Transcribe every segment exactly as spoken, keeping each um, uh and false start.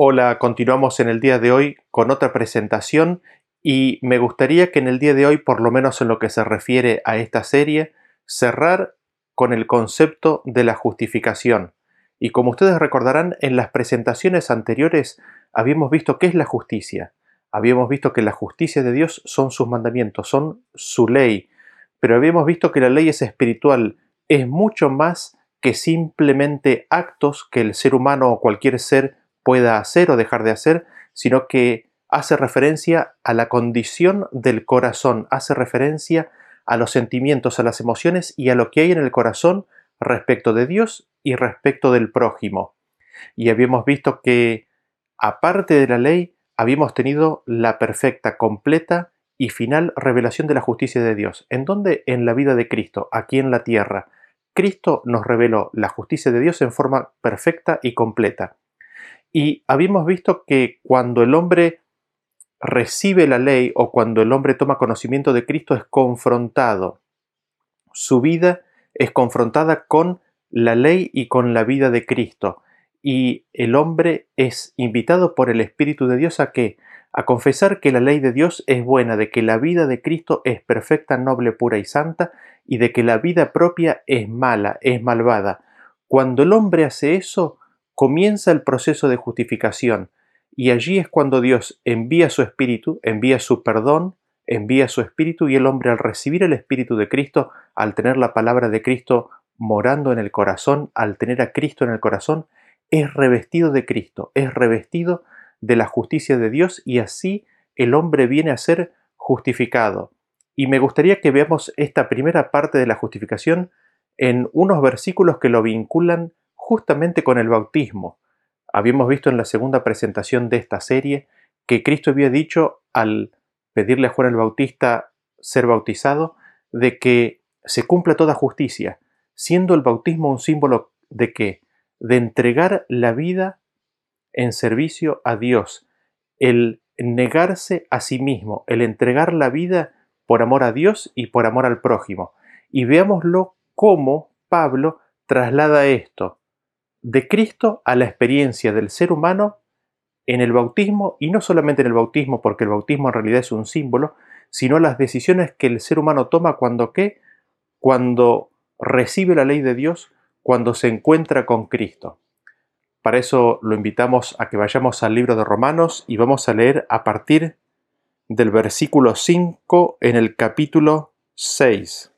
Hola, continuamos en el día de hoy con otra presentación y me gustaría que en el día de hoy, por lo menos en lo que se refiere a esta serie, cerrar con el concepto de la justificación. Y como ustedes recordarán, en las presentaciones anteriores habíamos visto qué es la justicia. Habíamos visto que la justicia de Dios son sus mandamientos, son su ley, pero habíamos visto que la ley es espiritual, es mucho más que simplemente actos que el ser humano o cualquier ser pueda hacer o dejar de hacer, sino que hace referencia a la condición del corazón, hace referencia a los sentimientos, a las emociones y a lo que hay en el corazón respecto de Dios y respecto del prójimo. Y habíamos visto que, aparte de la ley, habíamos tenido la perfecta, completa y final revelación de la justicia de Dios. ¿En dónde? En la vida de Cristo, aquí en la tierra. Cristo nos reveló la justicia de Dios en forma perfecta y completa. Y habíamos visto que cuando el hombre recibe la ley o cuando el hombre toma conocimiento de Cristo es confrontado. Su vida es confrontada con la ley y con la vida de Cristo. Y el hombre es invitado por el Espíritu de Dios a qué? A confesar que la ley de Dios es buena, de que la vida de Cristo es perfecta, noble, pura y santa, y de que la vida propia es mala, es malvada. Cuando el hombre hace eso, comienza el proceso de justificación. Y allí es cuando Dios envía su Espíritu, envía su perdón, envía su Espíritu, y el hombre, al recibir el Espíritu de Cristo, al tener la palabra de Cristo morando en el corazón, al tener a Cristo en el corazón, es revestido de Cristo, es revestido de la justicia de Dios, y así el hombre viene a ser justificado. Y me gustaría que veamos esta primera parte de la justificación en unos versículos que lo vinculan justamente con el bautismo. Habíamos visto en la segunda presentación de esta serie que Cristo había dicho, al pedirle a Juan el Bautista ser bautizado, de que se cumpla toda justicia, siendo el bautismo un símbolo de qué? De entregar la vida en servicio a Dios, el negarse a sí mismo, el entregar la vida por amor a Dios y por amor al prójimo. Y veámoslo cómo Pablo traslada esto de Cristo a la experiencia del ser humano en el bautismo, y no solamente en el bautismo, porque el bautismo en realidad es un símbolo, sino las decisiones que el ser humano toma cuando ¿qué? Cuando recibe la ley de Dios, cuando se encuentra con Cristo. Para eso lo invitamos a que vayamos al libro de Romanos y vamos a leer a partir del versículo cinco en el capítulo seis.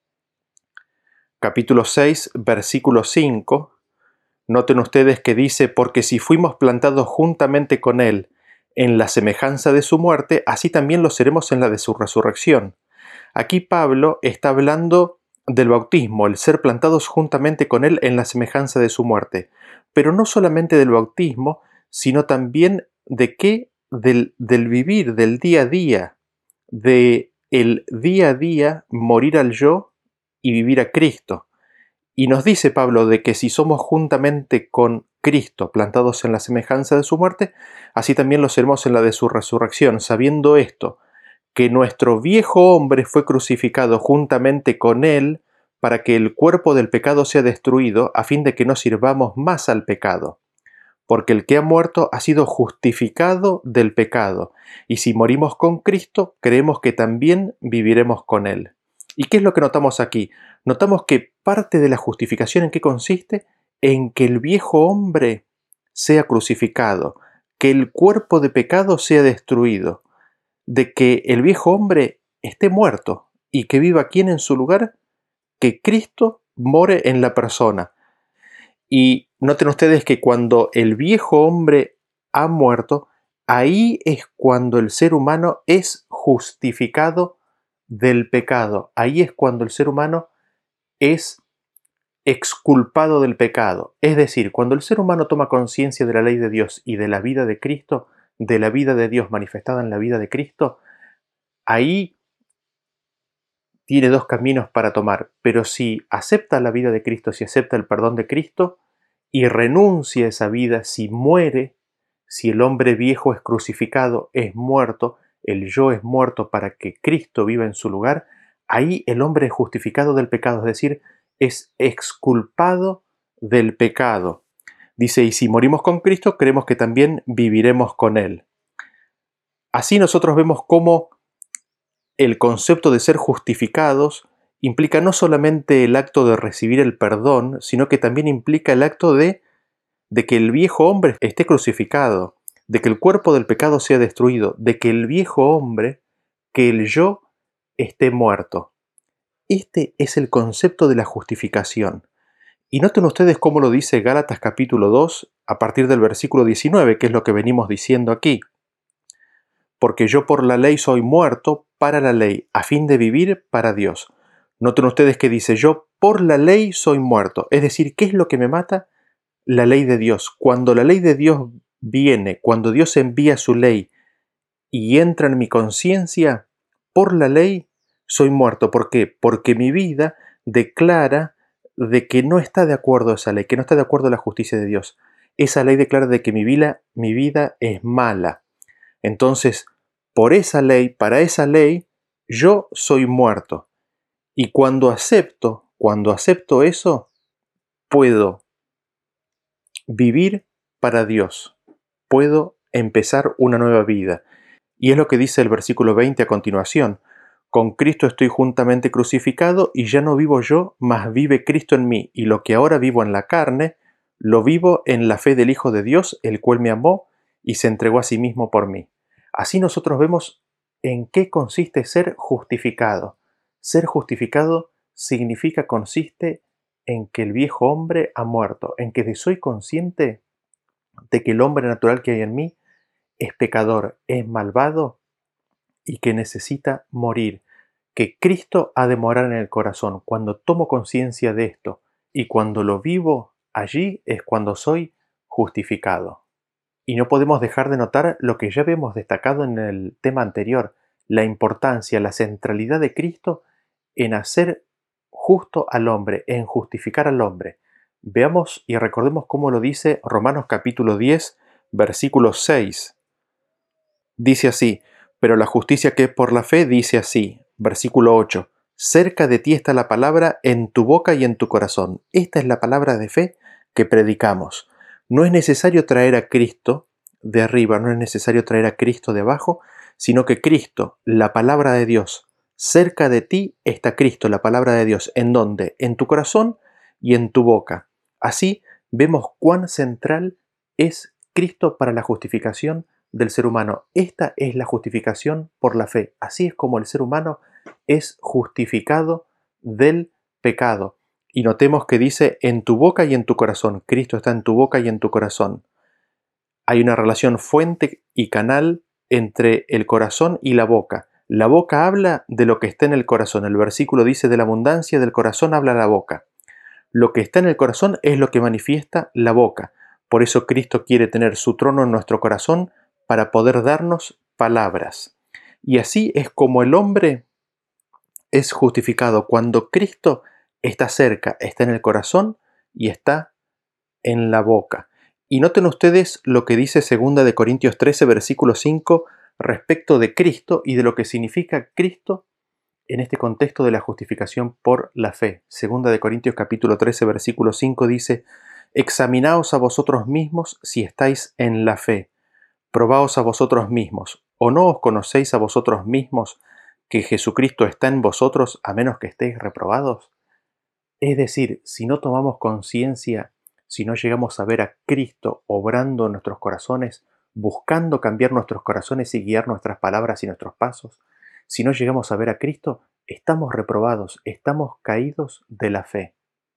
Capítulo seis, versículo cinco. Noten ustedes que dice, porque si fuimos plantados juntamente con Él en la semejanza de su muerte, así también lo seremos en la de su resurrección. Aquí Pablo está hablando del bautismo, el ser plantados juntamente con Él en la semejanza de su muerte. Pero no solamente del bautismo, sino también de qué, del, del vivir, del día a día, de el día a día morir al yo y vivir a Cristo. Y nos dice Pablo de que si somos juntamente con Cristo plantados en la semejanza de su muerte, así también lo seremos en la de su resurrección, sabiendo esto, que nuestro viejo hombre fue crucificado juntamente con él para que el cuerpo del pecado sea destruido, a fin de que no sirvamos más al pecado. Porque el que ha muerto ha sido justificado del pecado, y si morimos con Cristo, creemos que también viviremos con él. ¿Y qué es lo que notamos aquí? Notamos que parte de la justificación, ¿en qué consiste? En que el viejo hombre sea crucificado, que el cuerpo de pecado sea destruido, de que el viejo hombre esté muerto y que viva quien en su lugar, que Cristo more en la persona. Y noten ustedes que cuando el viejo hombre ha muerto, ahí es cuando el ser humano es justificado del pecado. Ahí es cuando el ser humano es exculpado del pecado. Es decir, cuando el ser humano toma conciencia de la ley de Dios y de la vida de Cristo, de la vida de Dios manifestada en la vida de Cristo, ahí tiene dos caminos para tomar. Pero si acepta la vida de Cristo, si acepta el perdón de Cristo y renuncia a esa vida, si muere, si el hombre viejo es crucificado, es muerto, el yo es muerto para que Cristo viva en su lugar, ahí el hombre es justificado del pecado, es decir, es exculpado del pecado. Dice, y si morimos con Cristo, creemos que también viviremos con Él. Así nosotros vemos cómo el concepto de ser justificados implica no solamente el acto de recibir el perdón, sino que también implica el acto de, de que el viejo hombre esté crucificado, de que el cuerpo del pecado sea destruido, de que el viejo hombre, que el yo, esté muerto. Este es el concepto de la justificación. Y noten ustedes cómo lo dice Gálatas capítulo dos a partir del versículo diecinueve, que es lo que venimos diciendo aquí. Porque yo por la ley soy muerto para la ley, a fin de vivir para Dios. Noten ustedes que dice, yo por la ley soy muerto. Es decir, ¿qué es lo que me mata? La ley de Dios. Cuando la ley de Dios viene, cuando Dios envía su ley y entra en mi conciencia, por la ley soy muerto. ¿Por qué? Porque mi vida declara de que no está de acuerdo a esa ley, que no está de acuerdo a la justicia de Dios. Esa ley declara de que mi vida, mi vida es mala. Entonces, por esa ley, para esa ley, yo soy muerto. Y cuando acepto, cuando acepto eso, puedo vivir para Dios. Puedo empezar una nueva vida. Y es lo que dice el versículo veinte a continuación. Con Cristo estoy juntamente crucificado y ya no vivo yo, mas vive Cristo en mí. Y lo que ahora vivo en la carne, lo vivo en la fe del Hijo de Dios, el cual me amó y se entregó a sí mismo por mí. Así nosotros vemos en qué consiste ser justificado. Ser justificado significa, consiste en que el viejo hombre ha muerto, en que soy consciente de que el hombre natural que hay en mí es pecador, es malvado y que necesita morir, que Cristo ha de morar en el corazón. Cuando tomo conciencia de esto y cuando lo vivo, allí es cuando soy justificado. Y no podemos dejar de notar lo que ya habíamos destacado en el tema anterior, la importancia, la centralidad de Cristo en hacer justo al hombre, en justificar al hombre. Veamos y recordemos cómo lo dice Romanos capítulo diez, versículo seis. Dice así, pero la justicia que es por la fe dice así, versículo ocho, cerca de ti está la palabra en tu boca y en tu corazón. Esta es la palabra de fe que predicamos. No es necesario traer a Cristo de arriba, no es necesario traer a Cristo de abajo, sino que Cristo, la palabra de Dios, cerca de ti está Cristo, la palabra de Dios. ¿En dónde? En tu corazón y en tu boca. Así vemos cuán central es Cristo para la justificación del ser humano. Esta es la justificación por la fe. Así es como el ser humano es justificado del pecado. Y notemos que dice en tu boca y en tu corazón. Cristo está en tu boca y en tu corazón. Hay una relación fuente y canal entre el corazón y la boca. La boca habla de lo que está en el corazón. El versículo dice, de la abundancia del corazón habla la boca. Lo que está en el corazón es lo que manifiesta la boca. Por eso Cristo quiere tener su trono en nuestro corazón para poder darnos palabras. Y así es como el hombre es justificado, cuando Cristo está cerca, está en el corazón y está en la boca. Y noten ustedes lo que dice segunda de Corintios trece, versículo cinco, respecto de Cristo y de lo que significa Cristo en este contexto de la justificación por la fe. Segunda de Corintios capítulo trece, versículo cinco dice, examinaos a vosotros mismos si estáis en la fe. Probaos a vosotros mismos, ¿o no os conocéis a vosotros mismos que Jesucristo está en vosotros a menos que estéis reprobados? Es decir, si no tomamos conciencia, si no llegamos a ver a Cristo obrando en nuestros corazones, buscando cambiar nuestros corazones y guiar nuestras palabras y nuestros pasos, si no llegamos a ver a Cristo, estamos reprobados, estamos caídos de la fe.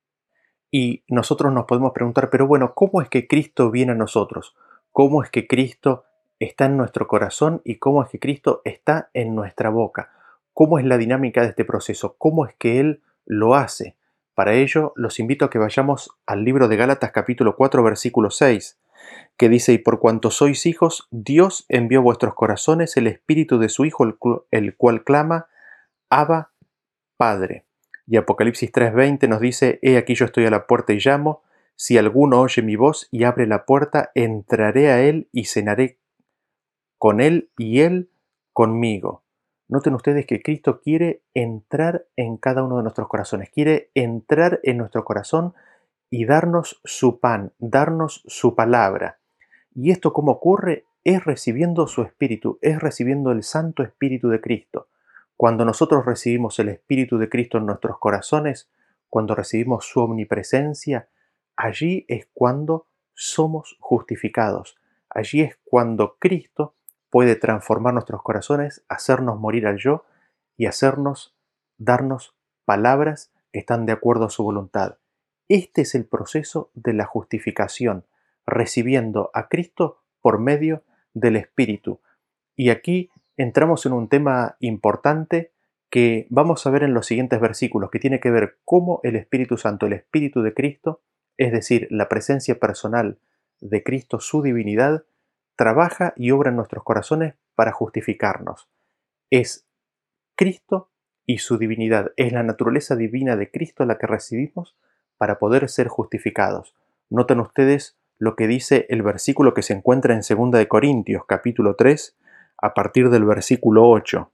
Y nosotros nos podemos preguntar, pero bueno, ¿cómo es que Cristo viene a nosotros? ¿Cómo es que Cristo está en nuestro corazón y cómo es que Cristo está en nuestra boca? ¿Cómo es la dinámica de este proceso? ¿Cómo es que Él lo hace? Para ello, los invito a que vayamos al libro de Gálatas capítulo cuatro, versículo seis, que dice, y por cuanto sois hijos, Dios envió a vuestros corazones el espíritu de su Hijo, el, cu- el cual clama, Abba, Padre. Y Apocalipsis tres veinte nos dice, he aquí yo estoy a la puerta y llamo, si alguno oye mi voz y abre la puerta, entraré a él y cenaré con él y él conmigo. Noten ustedes que Cristo quiere entrar en cada uno de nuestros corazones, quiere entrar en nuestro corazón y darnos su pan, darnos su palabra. ¿Y esto cómo ocurre? Es recibiendo su Espíritu, es recibiendo el Santo Espíritu de Cristo. Cuando nosotros recibimos el Espíritu de Cristo en nuestros corazones, cuando recibimos su omnipresencia, allí es cuando somos justificados. Allí es cuando Cristo puede transformar nuestros corazones, hacernos morir al yo y hacernos, darnos palabras que están de acuerdo a su voluntad. Este es el proceso de la justificación, recibiendo a Cristo por medio del Espíritu. Y aquí entramos en un tema importante que vamos a ver en los siguientes versículos, que tiene que ver cómo el Espíritu Santo, el Espíritu de Cristo, es decir, la presencia personal de Cristo, su divinidad, trabaja y obra en nuestros corazones para justificarnos. Es Cristo y su divinidad, es la naturaleza divina de Cristo la que recibimos para poder ser justificados. Noten ustedes lo que dice el versículo que se encuentra en segunda de Corintios, capítulo tres, a partir del versículo ocho.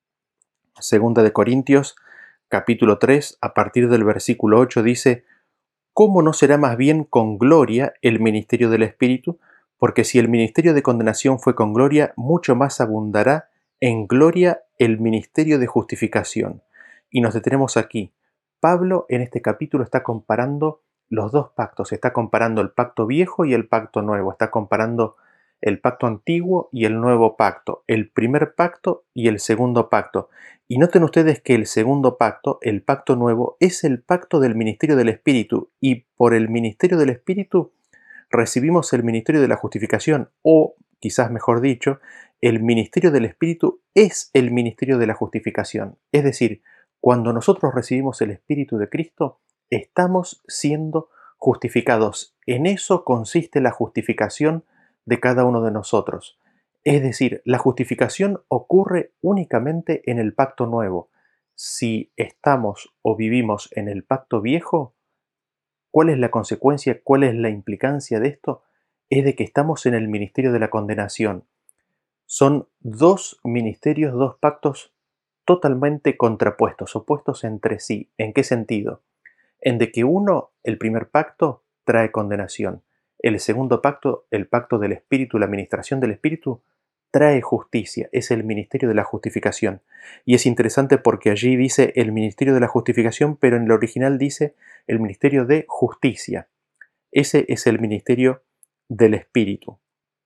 segunda de Corintios, capítulo tres, a partir del versículo ocho dice: ¿Cómo no será más bien con gloria el ministerio del Espíritu? Porque si el ministerio de condenación fue con gloria, mucho más abundará en gloria el ministerio de justificación. Y nos detenemos aquí. Pablo en este capítulo está comparando los dos pactos, está comparando el pacto viejo y el pacto nuevo, está comparando el pacto antiguo y el nuevo pacto, el primer pacto y el segundo pacto. Y noten ustedes que el segundo pacto, el pacto nuevo, es el pacto del ministerio del Espíritu, y por el ministerio del Espíritu recibimos el ministerio de la justificación, o quizás mejor dicho, el ministerio del Espíritu es el ministerio de la justificación. Es decir, cuando nosotros recibimos el Espíritu de Cristo, estamos siendo justificados. En eso consiste la justificación de cada uno de nosotros. Es decir, la justificación ocurre únicamente en el pacto nuevo. Si estamos o vivimos en el pacto viejo, ¿cuál es la consecuencia? ¿Cuál es la implicancia de esto? Es de que estamos en el ministerio de la condenación. Son dos ministerios, dos pactos totalmente contrapuestos, opuestos entre sí. ¿En qué sentido? En de que uno, el primer pacto, trae condenación. El segundo pacto, el pacto del Espíritu, la administración del Espíritu, trae justicia. Es el ministerio de la justificación. Y es interesante porque allí dice el ministerio de la justificación, pero en el original dice el ministerio de justicia. Ese es el ministerio del Espíritu.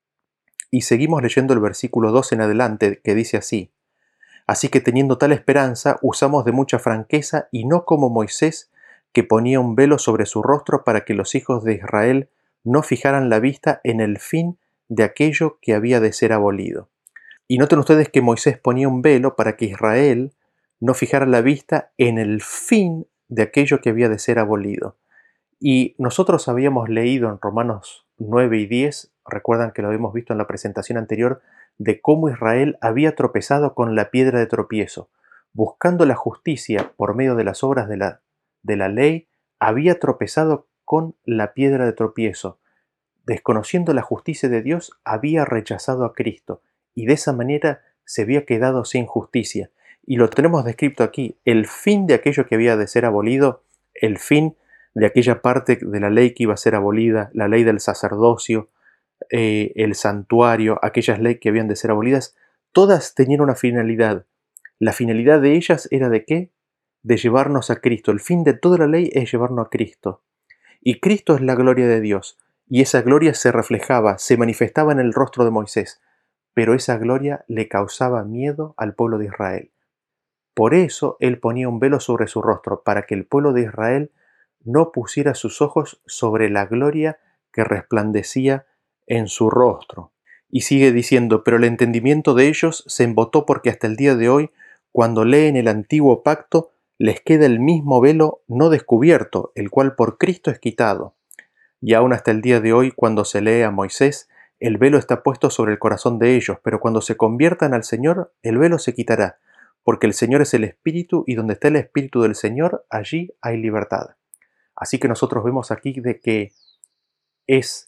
Y seguimos leyendo el versículo dos en adelante, que dice así: Así que teniendo tal esperanza, usamos de mucha franqueza y no como Moisés, que ponía un velo sobre su rostro para que los hijos de Israel no fijaran la vista en el fin de aquello que había de ser abolido. Y noten ustedes que Moisés ponía un velo para que Israel no fijara la vista en el fin de aquello que había de ser abolido. Y nosotros habíamos leído en Romanos nueve y diez, recuerdan que lo habíamos visto en la presentación anterior, de cómo Israel había tropezado con la piedra de tropiezo. Buscando la justicia por medio de las obras de la, de la ley, había tropezado con la piedra de tropiezo. Desconociendo la justicia de Dios, había rechazado a Cristo, y de esa manera se había quedado sin justicia. Y lo tenemos descrito aquí: el fin de aquello que había de ser abolido, el fin de aquella parte de la ley que iba a ser abolida, la ley del sacerdocio, eh, el santuario, aquellas leyes que habían de ser abolidas, todas tenían una finalidad. La finalidad de ellas era ¿de qué? De llevarnos a Cristo. El fin de toda la ley es llevarnos a Cristo. Y Cristo es la gloria de Dios. Y esa gloria se reflejaba, se manifestaba en el rostro de Moisés. Pero esa gloria le causaba miedo al pueblo de Israel. Por eso él ponía un velo sobre su rostro, para que el pueblo de Israel no pusiera sus ojos sobre la gloria que resplandecía en su rostro. Y sigue diciendo: pero el entendimiento de ellos se embotó, porque hasta el día de hoy, cuando leen el antiguo pacto, les queda el mismo velo no descubierto, el cual por Cristo es quitado. Y aún hasta el día de hoy, cuando se lee a Moisés, el velo está puesto sobre el corazón de ellos, pero cuando se conviertan al Señor, el velo se quitará, porque el Señor es el Espíritu, y donde está el Espíritu del Señor, allí hay libertad. Así que nosotros vemos aquí de que es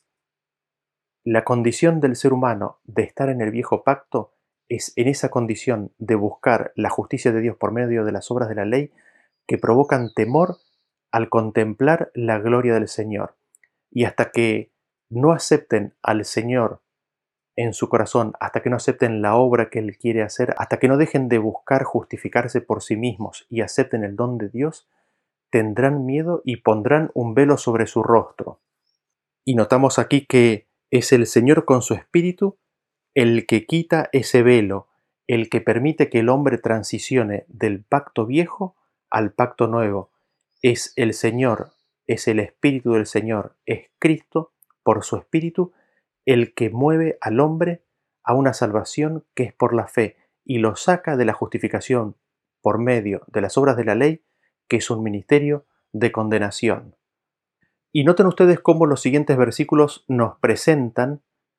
la condición del ser humano de estar en el viejo pacto, es en esa condición de buscar la justicia de Dios por medio de las obras de la ley, que provocan temor al contemplar la gloria del Señor. Y hasta que no acepten al Señor en su corazón, hasta que no acepten la obra que Él quiere hacer, hasta que no dejen de buscar justificarse por sí mismos y acepten el don de Dios, tendrán miedo y pondrán un velo sobre su rostro. Y notamos aquí que es el Señor con su Espíritu el que quita ese velo, el que permite que el hombre transicione del pacto viejo al pacto nuevo. Es el Señor, es el Espíritu del Señor, es Cristo, por su Espíritu, el que mueve al hombre a una salvación que es por la fe y lo saca de la justificación por medio de las obras de la ley, que es un ministerio de condenación. Y noten ustedes cómo los siguientes versículos nos presentan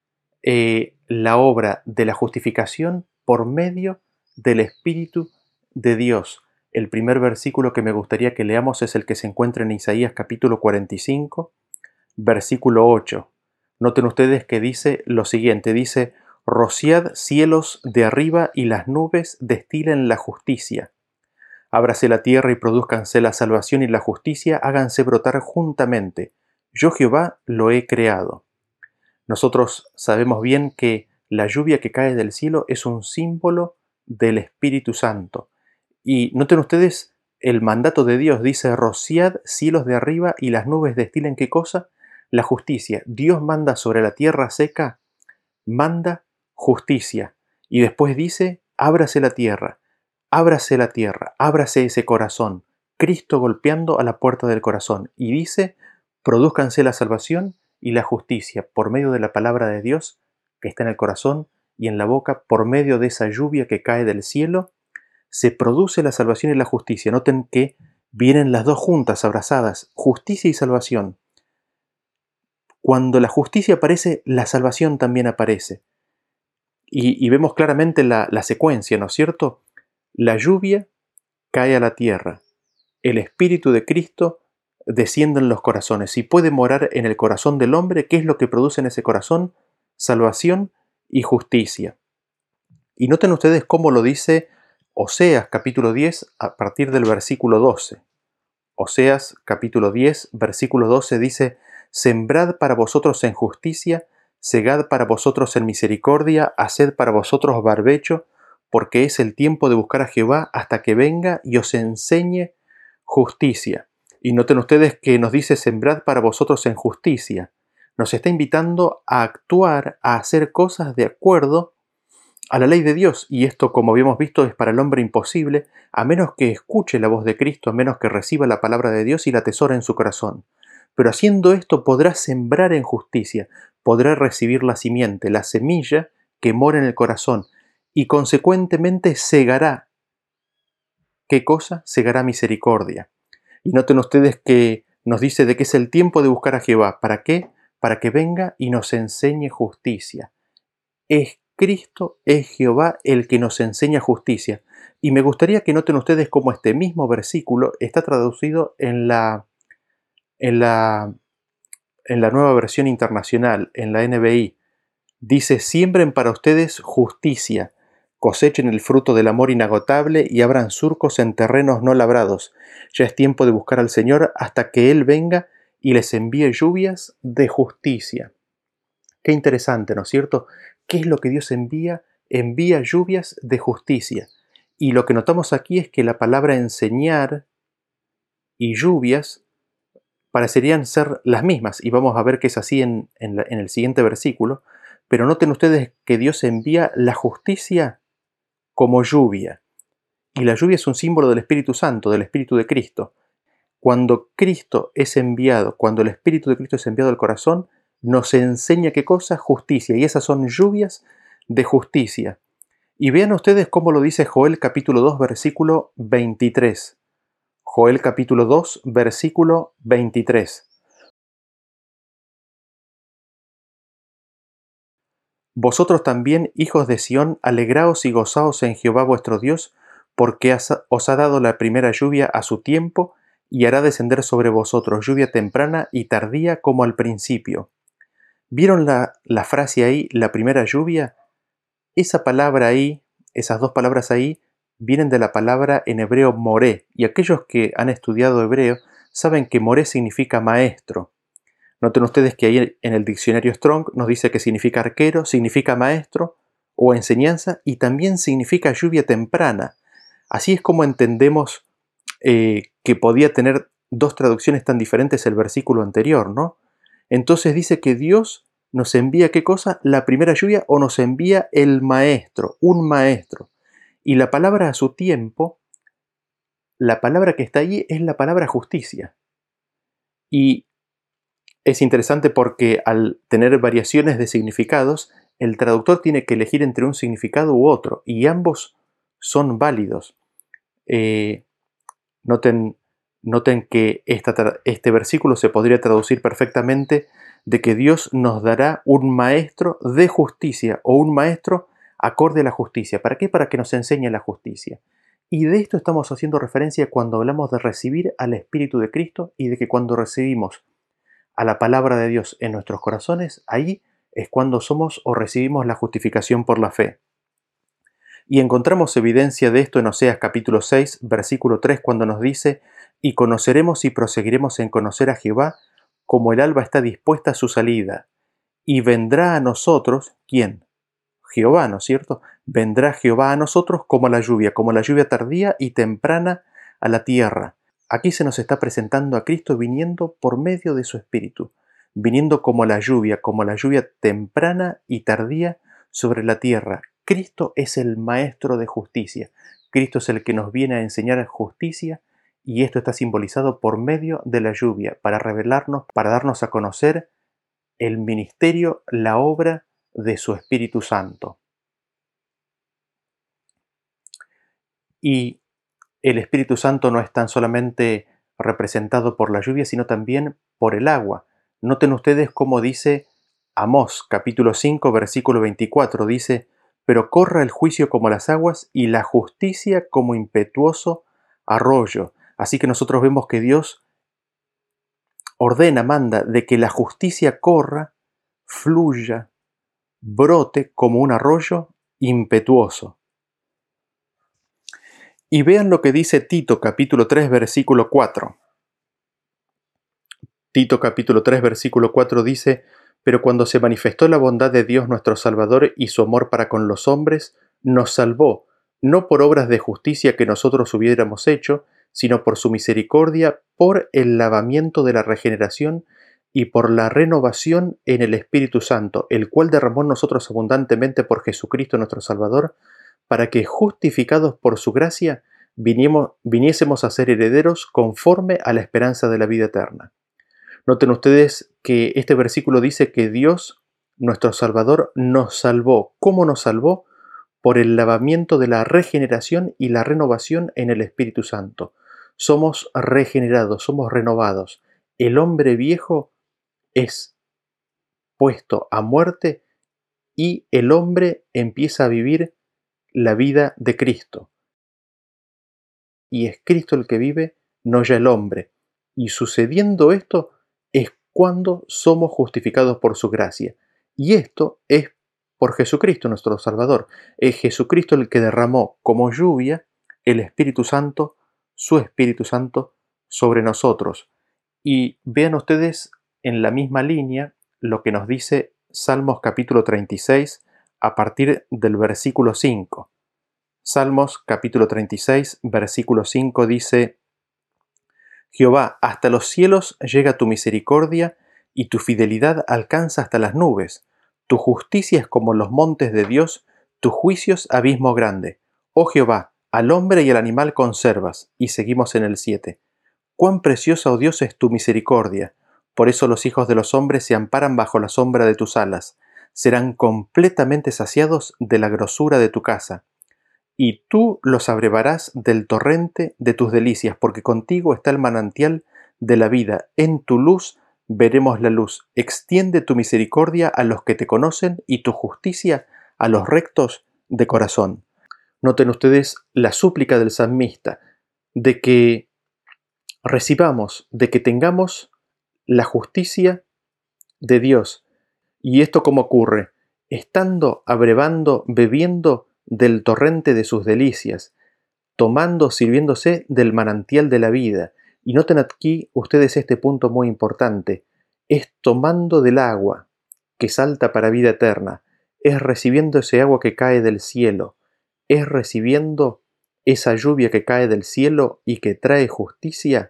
eh, la obra de la justificación por medio del Espíritu de Dios. El primer versículo que me gustaría que leamos es el que se encuentra en Isaías capítulo cuarenta y cinco, versículo ocho. Noten ustedes que dice lo siguiente, dice: rociad cielos de arriba y las nubes destilen la justicia. Ábrase la tierra y produzcanse la salvación y la justicia, háganse brotar juntamente. Yo Jehová lo he creado. Nosotros sabemos bien que la lluvia que cae del cielo es un símbolo del Espíritu Santo. Y noten ustedes, el mandato de Dios dice: rociad cielos de arriba y las nubes destilen ¿qué cosa? La justicia. Dios manda sobre la tierra seca, manda justicia. Y después dice: ábrase la tierra, ábrase la tierra, ábrase ese corazón. Cristo golpeando a la puerta del corazón. Y dice: produzcanse la salvación y la justicia por medio de la palabra de Dios que está en el corazón y en la boca, por medio de esa lluvia que cae del cielo, se produce la salvación y la justicia. Noten que vienen las dos juntas, abrazadas, justicia y salvación. Cuando la justicia aparece, la salvación también aparece. Y, y vemos claramente la, la secuencia, ¿no es cierto? La lluvia cae a la tierra. El Espíritu de Cristo desciende en los corazones y puede morar en el corazón del hombre. ¿Qué es lo que produce en ese corazón? Salvación y justicia. Y noten ustedes cómo lo dice Oseas capítulo diez a partir del versículo doce. Oseas capítulo diez, versículo doce dice: sembrad para vosotros en justicia, segad para vosotros en misericordia, haced para vosotros barbecho, porque es el tiempo de buscar a Jehová hasta que venga y os enseñe justicia. Y noten ustedes que nos dice: sembrad para vosotros en justicia. Nos está invitando a actuar, a hacer cosas de acuerdo a la ley de Dios, y esto, como habíamos visto, es para el hombre imposible, a menos que escuche la voz de Cristo, a menos que reciba la palabra de Dios y la atesore en su corazón. Pero haciendo esto podrá sembrar en justicia, podrá recibir la simiente, la semilla que mora en el corazón, y consecuentemente segará. ¿Qué cosa? Segará misericordia. Y noten ustedes que nos dice de que es el tiempo de buscar a Jehová. ¿Para qué? Para que venga y nos enseñe justicia. Es Cristo, es Jehová el que nos enseña justicia. Y me gustaría que noten ustedes cómo este mismo versículo está traducido en la, en la, en la nueva versión internacional, en la N B I. Dice: siembren para ustedes justicia, cosechen el fruto del amor inagotable y abran surcos en terrenos no labrados. Ya es tiempo de buscar al Señor hasta que Él venga y les envíe lluvias de justicia. Qué interesante, ¿no es cierto? ¿Qué es lo que Dios envía? Envía lluvias de justicia. Y lo que notamos aquí es que la palabra enseñar y lluvias parecerían ser las mismas, y vamos a ver que es así en, en, la, en el siguiente versículo, pero noten ustedes que Dios envía la justicia como lluvia, y la lluvia es un símbolo del Espíritu Santo, del Espíritu de Cristo. Cuando Cristo es enviado, cuando el Espíritu de Cristo es enviado al corazón, nos enseña ¿qué cosa? Justicia, y esas son lluvias de justicia. Y vean ustedes cómo lo dice Joel capítulo dos, versículo veintitrés. Joel capítulo dos, versículo veintitrés. Vosotros también, hijos de Sión, alegraos y gozaos en Jehová vuestro Dios, porque os ha dado la primera lluvia a su tiempo, y hará descender sobre vosotros lluvia temprana y tardía como al principio. ¿Vieron la, la frase ahí, la primera lluvia? Esa palabra ahí, esas dos palabras ahí, vienen de la palabra en hebreo moré, y aquellos que han estudiado hebreo saben que moré significa maestro. Noten ustedes que ahí en el diccionario Strong nos dice que significa arquero, significa maestro o enseñanza y también significa lluvia temprana. Así es como entendemos eh, que podía tener dos traducciones tan diferentes el versículo anterior, ¿no? Entonces dice que Dios nos envía ¿qué cosa? La primera lluvia o nos envía el maestro, un maestro. Y la palabra a su tiempo, la palabra que está allí es la palabra justicia. Y es interesante porque al tener variaciones de significados, el traductor tiene que elegir entre un significado u otro, y ambos son válidos. Eh, noten, noten que esta, este versículo se podría traducir perfectamente de que Dios nos dará un maestro de justicia o un maestro acorde a la justicia. ¿Para qué? Para que nos enseñe la justicia. Y de esto estamos haciendo referencia cuando hablamos de recibir al Espíritu de Cristo y de que cuando recibimos a la palabra de Dios en nuestros corazones, ahí es cuando somos o recibimos la justificación por la fe. Y encontramos evidencia de esto en Oseas capítulo seis, versículo tres, cuando nos dice: y conoceremos y proseguiremos en conocer a Jehová, como el alba está dispuesta a su salida. Y vendrá a nosotros, ¿quién? Jehová, ¿no es cierto? Vendrá Jehová a nosotros como la lluvia, como la lluvia tardía y temprana a la tierra. Aquí se nos está presentando a Cristo viniendo por medio de su Espíritu, viniendo como la lluvia, como la lluvia temprana y tardía sobre la tierra. Cristo es el Maestro de justicia. Cristo es el que nos viene a enseñar justicia, y esto está simbolizado por medio de la lluvia, para revelarnos, para darnos a conocer el ministerio, la obra de su Espíritu Santo. Y el Espíritu Santo no es tan solamente representado por la lluvia, sino también por el agua. Noten ustedes cómo dice Amós, capítulo cinco, versículo veinticuatro, dice: pero corra el juicio como las aguas y la justicia como impetuoso arroyo. Así que nosotros vemos que Dios ordena, manda, de que la justicia corra, fluya, brote como un arroyo impetuoso. Y vean lo que dice Tito capítulo tres versículo cuatro. Tito capítulo tres versículo cuatro dice: pero cuando se manifestó la bondad de Dios nuestro Salvador y su amor para con los hombres, nos salvó, no por obras de justicia que nosotros hubiéramos hecho, sino por su misericordia, por el lavamiento de la regeneración y por la renovación en el Espíritu Santo, el cual derramó en nosotros abundantemente por Jesucristo nuestro Salvador, para que, justificados por su gracia, viniemos, viniésemos a ser herederos conforme a la esperanza de la vida eterna. Noten ustedes que este versículo dice que Dios, nuestro Salvador, nos salvó. ¿Cómo nos salvó? Por el lavamiento de la regeneración y la renovación en el Espíritu Santo. Somos regenerados, somos renovados. El hombre viejo es puesto a muerte y el hombre empieza a vivir la vida de Cristo. Y es Cristo el que vive, no ya el hombre. Y sucediendo esto es cuando somos justificados por su gracia. Y esto es por Jesucristo nuestro Salvador. Es Jesucristo el que derramó como lluvia el Espíritu Santo, su Espíritu Santo, sobre nosotros. Y vean ustedes en la misma línea lo que nos dice Salmos capítulo treinta y seis a partir del versículo cinco. Salmos capítulo treinta y seis, versículo cinco dice: Jehová, hasta los cielos llega tu misericordia, y tu fidelidad alcanza hasta las nubes. Tu justicia es como los montes de Dios, tus juicios abismo grande. Oh Jehová, al hombre y al animal conservas. Y seguimos en el siete. Cuán preciosa, oh Dios, es tu misericordia. Por eso los hijos de los hombres se amparan bajo la sombra de tus alas. Serán completamente saciados de la grosura de tu casa. Y tú los abrevarás del torrente de tus delicias, porque contigo está el manantial de la vida. En tu luz veremos la luz. Extiende tu misericordia a los que te conocen y tu justicia a los rectos de corazón. Noten ustedes la súplica del salmista de que recibamos, de que tengamos la justicia de Dios. ¿Y esto cómo ocurre? Estando abrevando, bebiendo del torrente de sus delicias, tomando, sirviéndose del manantial de la vida. Y noten aquí ustedes este punto muy importante. Es tomando del agua que salta para vida eterna, es recibiendo ese agua que cae del cielo, es recibiendo esa lluvia que cae del cielo y que trae justicia,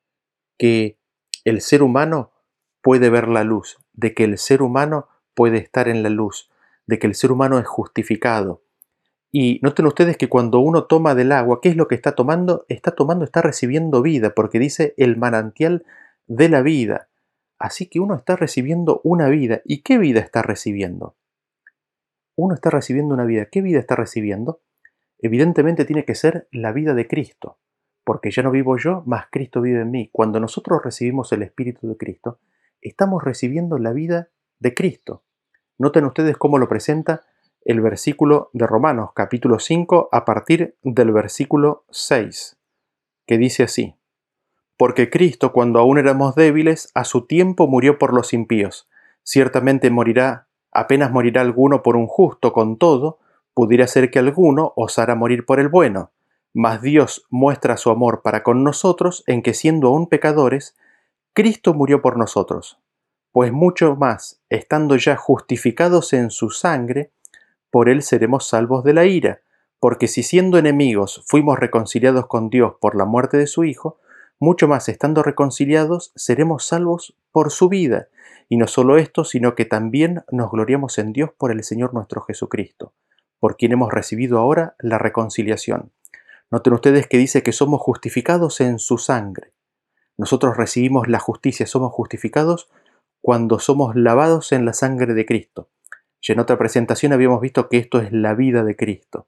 que el ser humano puede ver la luz, de que el ser humano puede estar en la luz, de que el ser humano es justificado. Y noten ustedes que cuando uno toma del agua, ¿qué es lo que está tomando? Está tomando, está recibiendo vida, porque dice el manantial de la vida. Así que uno está recibiendo una vida. ¿Y qué vida está recibiendo? Uno está recibiendo una vida. ¿Qué vida está recibiendo? Evidentemente tiene que ser la vida de Cristo, porque ya no vivo yo, mas Cristo vive en mí. Cuando nosotros recibimos el Espíritu de Cristo, estamos recibiendo la vida de Cristo. Noten ustedes cómo lo presenta el versículo de Romanos, capítulo cinco, a partir del versículo seis, que dice así: Porque Cristo, cuando aún éramos débiles, a su tiempo murió por los impíos. Ciertamente morirá, apenas morirá alguno por un justo, con todo, pudiera ser que alguno osara morir por el bueno. Mas Dios muestra su amor para con nosotros en que, siendo aún pecadores, Cristo murió por nosotros. Pues mucho más, estando ya justificados en su sangre, por él seremos salvos de la ira. Porque si siendo enemigos fuimos reconciliados con Dios por la muerte de su Hijo, mucho más estando reconciliados seremos salvos por su vida. Y no solo esto, sino que también nos gloriamos en Dios por el Señor nuestro Jesucristo, por quien hemos recibido ahora la reconciliación. Noten ustedes que dice que somos justificados en su sangre. Nosotros recibimos la justicia, somos justificados cuando somos lavados en la sangre de Cristo. Ya en otra presentación habíamos visto que esto es la vida de Cristo.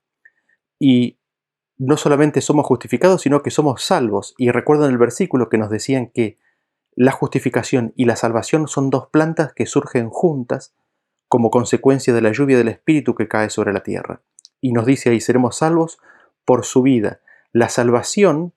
Y no solamente somos justificados, sino que somos salvos. Y recuerdan el versículo que nos decían que la justificación y la salvación son dos plantas que surgen juntas como consecuencia de la lluvia del Espíritu que cae sobre la tierra. Y nos dice ahí, seremos salvos por su vida. La salvación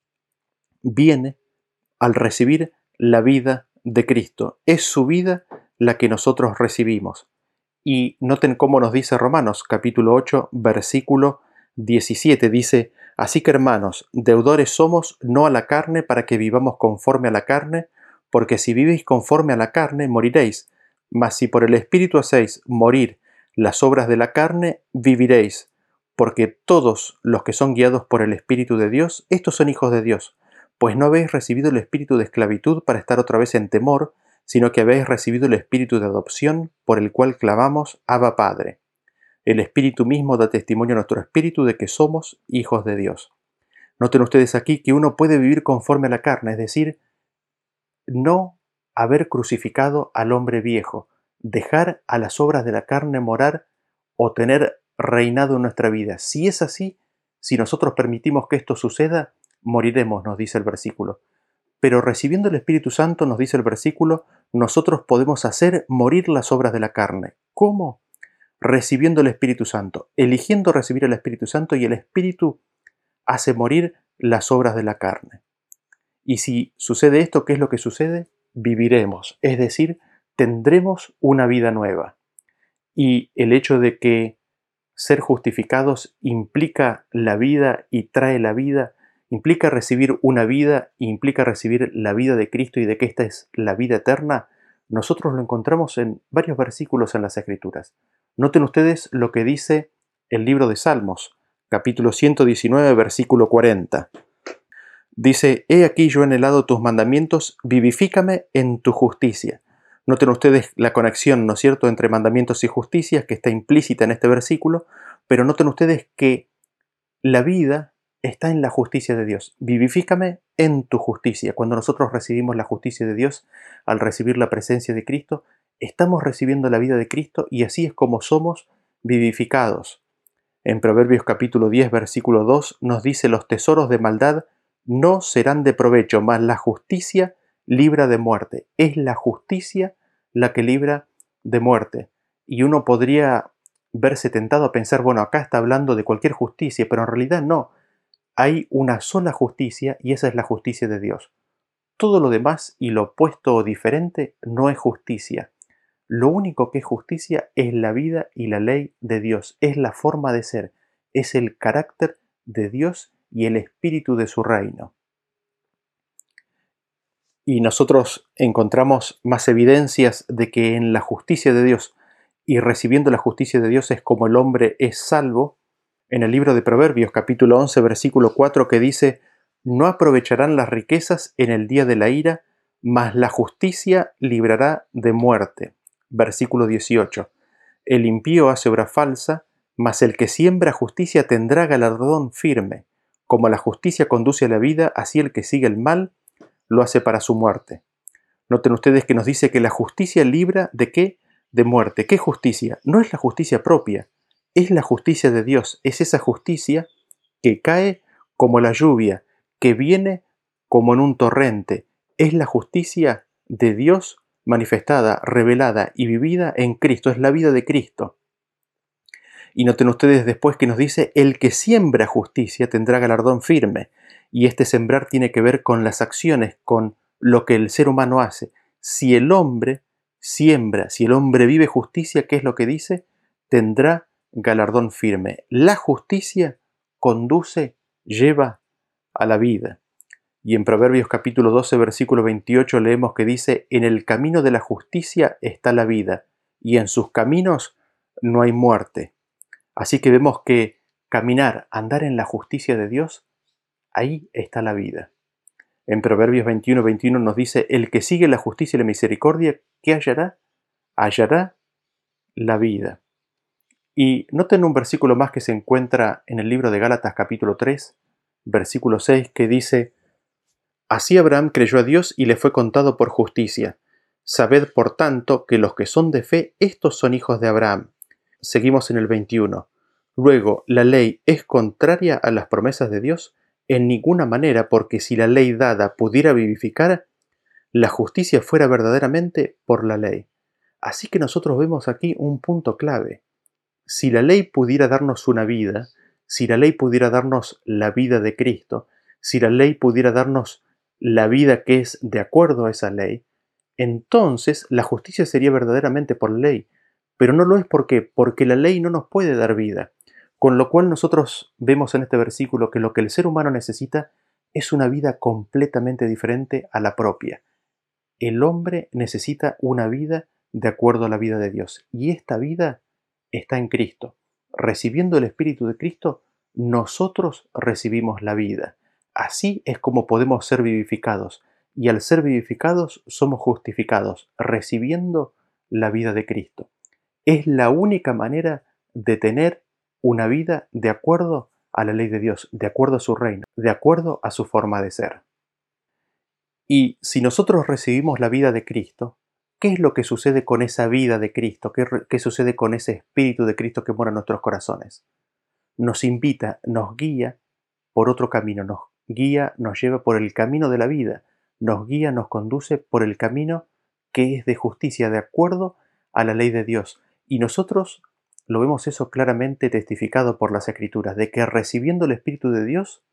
viene al recibir la vida de Cristo. Es su vida la que nosotros recibimos. Y noten cómo nos dice Romanos, capítulo ocho, versículo diecisiete. Dice: Así que, hermanos, deudores somos no a la carne para que vivamos conforme a la carne, porque si vivís conforme a la carne, moriréis. Mas si por el Espíritu hacéis morir las obras de la carne, viviréis. Porque todos los que son guiados por el Espíritu de Dios, estos son hijos de Dios. Pues no habéis recibido el espíritu de esclavitud para estar otra vez en temor, sino que habéis recibido el espíritu de adopción, por el cual clamamos: Abba, Padre. El Espíritu mismo da testimonio a nuestro espíritu de que somos hijos de Dios. Noten ustedes aquí que uno puede vivir conforme a la carne, es decir, no haber crucificado al hombre viejo, dejar a las obras de la carne morar o tener reinado en nuestra vida. Si es así, si nosotros permitimos que esto suceda, moriremos, nos dice el versículo. Pero recibiendo el Espíritu Santo, nos dice el versículo, nosotros podemos hacer morir las obras de la carne. ¿Cómo? Recibiendo el Espíritu Santo, eligiendo recibir el Espíritu Santo, y el Espíritu hace morir las obras de la carne. Y si sucede esto, ¿qué es lo que sucede? Viviremos, es decir, tendremos una vida nueva. Y el hecho de que ser justificados implica la vida y trae la vida, implica recibir una vida, implica recibir la vida de Cristo, y de que esta es la vida eterna, nosotros lo encontramos en varios versículos en las Escrituras. Noten ustedes lo que dice el libro de Salmos, capítulo ciento diecinueve, versículo cuarenta. Dice: He aquí yo he anhelado tus mandamientos, vivifícame en tu justicia. Noten ustedes la conexión, ¿no es cierto?, entre mandamientos y justicia, que está implícita en este versículo, pero noten ustedes que la vida está en la justicia de Dios. Vivifícame en tu justicia. Cuando nosotros recibimos la justicia de Dios, al recibir la presencia de Cristo, estamos recibiendo la vida de Cristo, y así es como somos vivificados. En Proverbios capítulo diez, versículo dos, nos dice: los tesoros de maldad no serán de provecho, mas la justicia libra de muerte. Es la justicia la que libra de muerte. Y uno podría verse tentado a pensar, bueno, acá está hablando de cualquier justicia, pero en realidad no. Hay una sola justicia, y esa es la justicia de Dios. Todo lo demás y lo opuesto o diferente no es justicia. Lo único que es justicia es la vida y la ley de Dios, es la forma de ser, es el carácter de Dios y el espíritu de su reino. Y nosotros encontramos más evidencias de que en la justicia de Dios y recibiendo la justicia de Dios es como el hombre es salvo, en el libro de Proverbios capítulo once versículo cuatro, que dice: no aprovecharán las riquezas en el día de la ira, mas la justicia librará de muerte. Versículo dieciocho. El impío hace obra falsa, mas el que siembra justicia tendrá galardón firme. Como la justicia conduce a la vida, así el que sigue el mal lo hace para su muerte. Noten ustedes que nos dice que la justicia libra ¿de qué? De muerte. ¿Qué justicia? No es la justicia propia, es la justicia de Dios. Es esa justicia que cae como la lluvia, que viene como en un torrente. Es la justicia de Dios manifestada, revelada y vivida en Cristo. Es la vida de Cristo. Y noten ustedes después que nos dice: el que siembra justicia tendrá galardón firme. Y este sembrar tiene que ver con las acciones, con lo que el ser humano hace. Si el hombre siembra, si el hombre vive justicia, ¿qué es lo que dice? Tendrá galardón firme. La justicia conduce, lleva a la vida. Y en Proverbios capítulo doce, versículo veintiocho leemos que dice: en el camino de la justicia está la vida, y en sus caminos no hay muerte. Así que vemos que caminar, andar en la justicia de Dios, ahí está la vida. En Proverbios veintiuno, veintiuno nos dice: el que sigue la justicia y la misericordia, ¿qué hallará? Hallará la vida. Y noten un versículo más que se encuentra en el libro de Gálatas capítulo tres, versículo seis, que dice: así Abraham creyó a Dios y le fue contado por justicia. Sabed, por tanto, que los que son de fe, estos son hijos de Abraham. Seguimos en el veintiuno. Luego, ¿la ley es contraria a las promesas de Dios? En ninguna manera, porque si la ley dada pudiera vivificar, la justicia fuera verdaderamente por la ley. Así que nosotros vemos aquí un punto clave. Si la ley pudiera darnos una vida, si la ley pudiera darnos la vida de Cristo, si la ley pudiera darnos la vida que es de acuerdo a esa ley, entonces la justicia sería verdaderamente por la ley. Pero no lo es. ¿Por qué? Porque la ley no nos puede dar vida. Con lo cual nosotros vemos en este versículo que lo que el ser humano necesita es una vida completamente diferente a la propia. El hombre necesita una vida de acuerdo a la vida de Dios. Y esta vida está en Cristo. Recibiendo el Espíritu de Cristo, nosotros recibimos la vida. Así es como podemos ser vivificados. Y al ser vivificados somos justificados, recibiendo la vida de Cristo. Es la única manera de tener una vida de acuerdo a la ley de Dios, de acuerdo a su reino, de acuerdo a su forma de ser. Y si nosotros recibimos la vida de Cristo, ¿qué es lo que sucede con esa vida de Cristo? ¿Qué, qué sucede con ese Espíritu de Cristo que mora en nuestros corazones? Nos invita, nos guía por otro camino, nos guía, nos lleva por el camino de la vida, nos guía, nos conduce por el camino que es de justicia, de acuerdo a la ley de Dios. Y nosotros lo vemos eso claramente testificado por las Escrituras, de que recibiendo el Espíritu de Dios,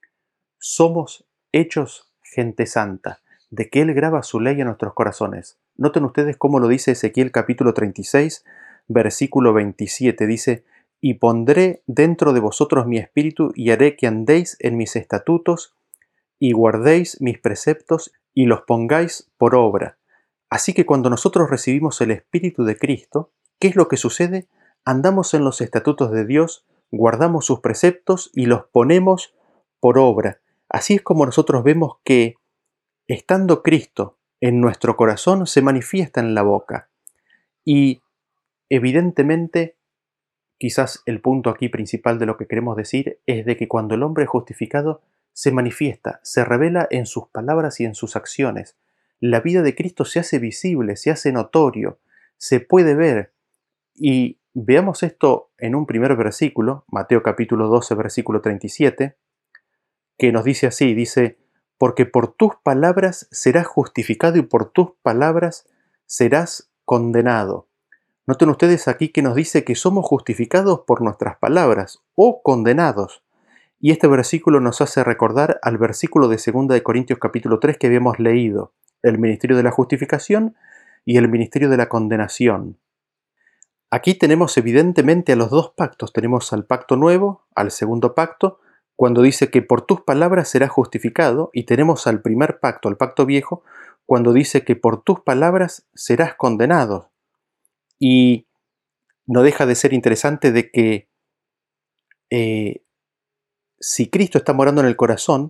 somos hechos gente santa, de que Él graba su ley en nuestros corazones. Noten ustedes cómo lo dice Ezequiel capítulo treinta y seis, versículo veintisiete. Dice: y pondré dentro de vosotros mi espíritu, y haré que andéis en mis estatutos, y guardéis mis preceptos, y los pongáis por obra. Así que cuando nosotros recibimos el Espíritu de Cristo, ¿qué es lo que sucede? Andamos en los estatutos de Dios, guardamos sus preceptos y los ponemos por obra. Así es como nosotros vemos que, estando Cristo en nuestro corazón, se manifiesta en la boca. Y evidentemente, quizás el punto aquí principal de lo que queremos decir es de que cuando el hombre es justificado, se manifiesta, se revela en sus palabras y en sus acciones. La vida de Cristo se hace visible, se hace notorio, se puede ver. Y veamos esto en un primer versículo, Mateo capítulo doce, versículo treinta y siete, que nos dice así, dice: porque por tus palabras serás justificado y por tus palabras serás condenado. Noten ustedes aquí que nos dice que somos justificados por nuestras palabras o condenados. Y este versículo nos hace recordar al versículo de segunda de Corintios capítulo tres que habíamos leído, el ministerio de la justificación y el ministerio de la condenación. Aquí tenemos evidentemente a los dos pactos. Tenemos al pacto nuevo, al segundo pacto, cuando dice que por tus palabras serás justificado, y tenemos al primer pacto, al pacto viejo, cuando dice que por tus palabras serás condenado. Y no deja de ser interesante de que eh, si Cristo está morando en el corazón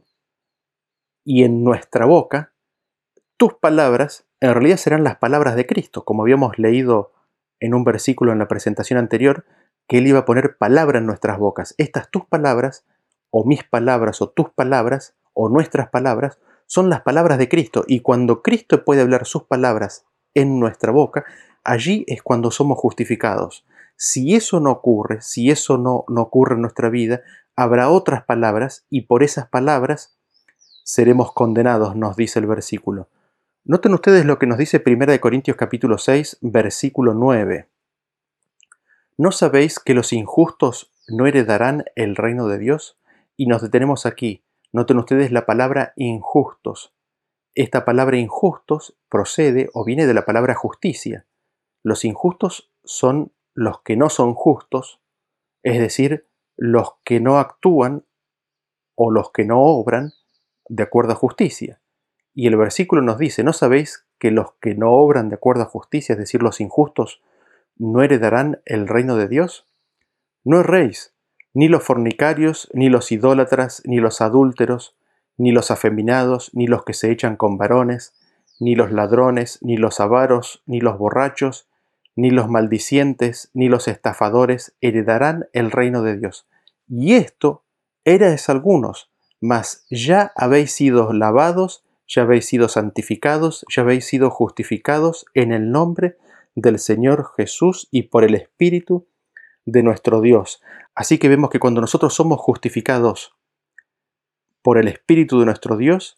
y en nuestra boca, tus palabras en realidad serán las palabras de Cristo, como habíamos leído en un versículo en la presentación anterior, que Él iba a poner palabra en nuestras bocas. Estas tus palabras, o mis palabras, o tus palabras, o nuestras palabras, son las palabras de Cristo. Y cuando Cristo puede hablar sus palabras en nuestra boca, allí es cuando somos justificados. Si eso no ocurre, si eso no, no ocurre en nuestra vida, habrá otras palabras y por esas palabras seremos condenados, nos dice el versículo. Noten ustedes lo que nos dice primera de Corintios capítulo seis, versículo nueve. ¿No sabéis que los injustos no heredarán el reino de Dios? Y nos detenemos aquí. Noten ustedes la palabra injustos. Esta palabra injustos procede o viene de la palabra justicia. Los injustos son los que no son justos, es decir, los que no actúan o los que no obran de acuerdo a justicia. Y el versículo nos dice, ¿no sabéis que los que no obran de acuerdo a justicia, es decir, los injustos, no heredarán el reino de Dios? No erréis, ni los fornicarios, ni los idólatras, ni los adúlteros, ni los afeminados, ni los que se echan con varones, ni los ladrones, ni los avaros, ni los borrachos, ni los maldicientes, ni los estafadores heredarán el reino de Dios. Y esto erais algunos, mas ya habéis sido lavados, ya habéis sido santificados, ya habéis sido justificados en el nombre del Señor Jesús y por el Espíritu de nuestro Dios. Así que vemos que cuando nosotros somos justificados por el Espíritu de nuestro Dios,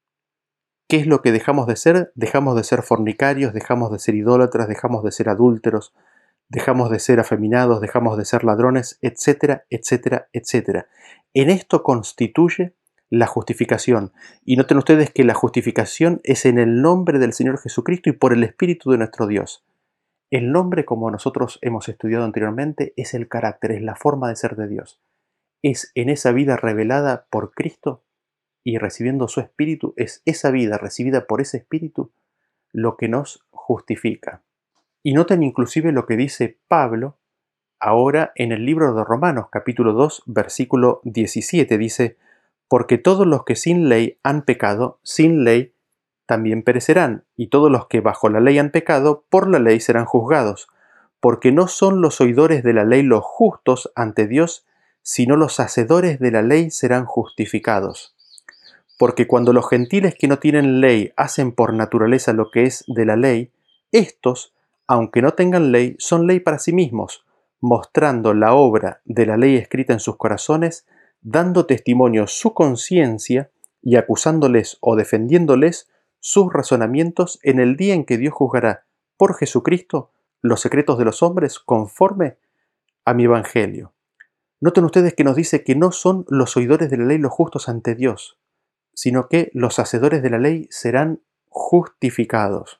¿qué es lo que dejamos de ser? Dejamos de ser fornicarios, dejamos de ser idólatras, dejamos de ser adúlteros, dejamos de ser afeminados, dejamos de ser ladrones, etcétera, etcétera, etcétera. En esto constituye la justificación. Y noten ustedes que la justificación es en el nombre del Señor Jesucristo y por el Espíritu de nuestro Dios. El nombre, como nosotros hemos estudiado anteriormente, es el carácter, es la forma de ser de Dios. Es en esa vida revelada por Cristo y recibiendo su Espíritu, es esa vida recibida por ese Espíritu lo que nos justifica. Y noten inclusive lo que dice Pablo ahora en el libro de Romanos, capítulo dos, versículo diecisiete. Dice, porque todos los que sin ley han pecado, sin ley también perecerán, y todos los que bajo la ley han pecado, por la ley serán juzgados, porque no son los oidores de la ley los justos ante Dios, sino los hacedores de la ley serán justificados. Porque cuando los gentiles que no tienen ley hacen por naturaleza lo que es de la ley, éstos, aunque no tengan ley, son ley para sí mismos, mostrando la obra de la ley escrita en sus corazones, dando testimonio su conciencia y acusándoles o defendiéndoles sus razonamientos en el día en que Dios juzgará por Jesucristo los secretos de los hombres conforme a mi evangelio. Noten ustedes que nos dice que no son los oidores de la ley los justos ante Dios, sino que los hacedores de la ley serán justificados.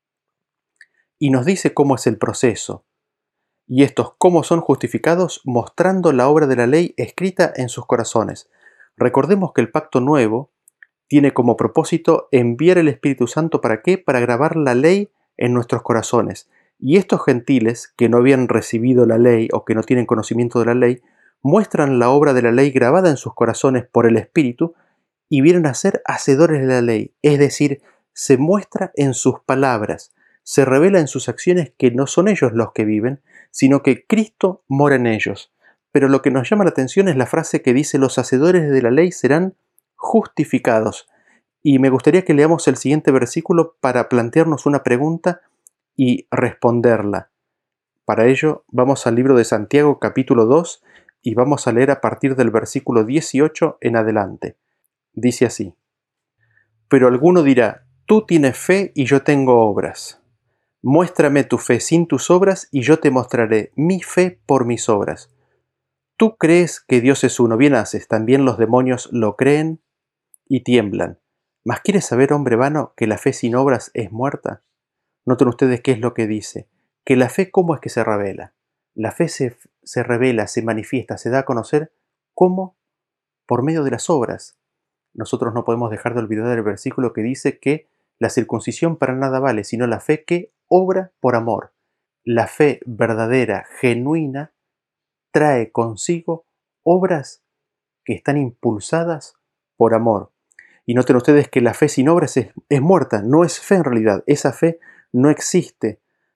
Y nos dice cómo es el proceso. Y estos cómo son justificados mostrando la obra de la ley escrita en sus corazones. Recordemos que el pacto nuevo tiene como propósito enviar el Espíritu Santo ¿para qué? Para grabar la ley en nuestros corazones. Y estos gentiles que no habían recibido la ley o que no tienen conocimiento de la ley, muestran la obra de la ley grabada en sus corazones por el Espíritu y vienen a ser hacedores de la ley. Es decir, se muestra en sus palabras, se revela en sus acciones que no son ellos los que viven, sino que Cristo mora en ellos. Pero lo que nos llama la atención es la frase que dice los hacedores de la ley serán justificados. Y me gustaría que leamos el siguiente versículo para plantearnos una pregunta y responderla. Para ello vamos al libro de Santiago capítulo dos y vamos a leer a partir del versículo dieciocho en adelante. Dice así: pero alguno dirá, tú tienes fe y yo tengo obras. Muéstrame tu fe sin tus obras y yo te mostraré mi fe por mis obras. Tú crees que Dios es uno, bien haces, también los demonios lo creen y tiemblan. ¿Mas quieres saber, hombre vano, que la fe sin obras es muerta? Noten ustedes qué es lo que dice, que la fe cómo es que se revela. La fe se, se revela, se manifiesta, se da a conocer ¿cómo? Por medio de las obras. Nosotros no podemos dejar de olvidar el versículo que dice que La circuncisión para nada vale, sino la fe que obra por amor. La fe verdadera, genuina, trae consigo obras que están impulsadas por amor. Y noten ustedes que la fe sin obras es, es muerta, no es fe en realidad, esa fe no existe.